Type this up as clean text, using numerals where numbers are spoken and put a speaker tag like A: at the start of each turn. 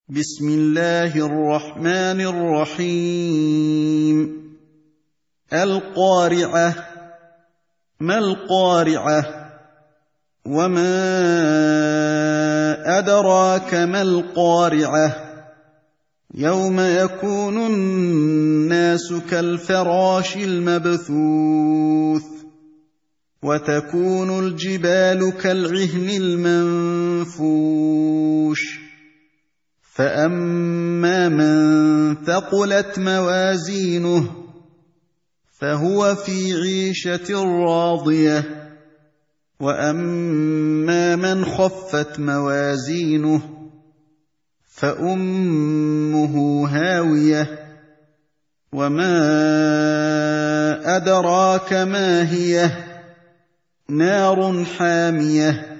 A: بسم الله الرحمن الرحيم القارعة. ما القارعة؟ وما أدراك ما القارعة؟ يوم يكون الناس كالفراش المبثوث وتكون الجبال كالعهن المنفوش فأما من ثقلت موازينه فهو في عيشة راضية وأما من خفت موازينه فأمه هاوية وما أدراك ما هي نار حامية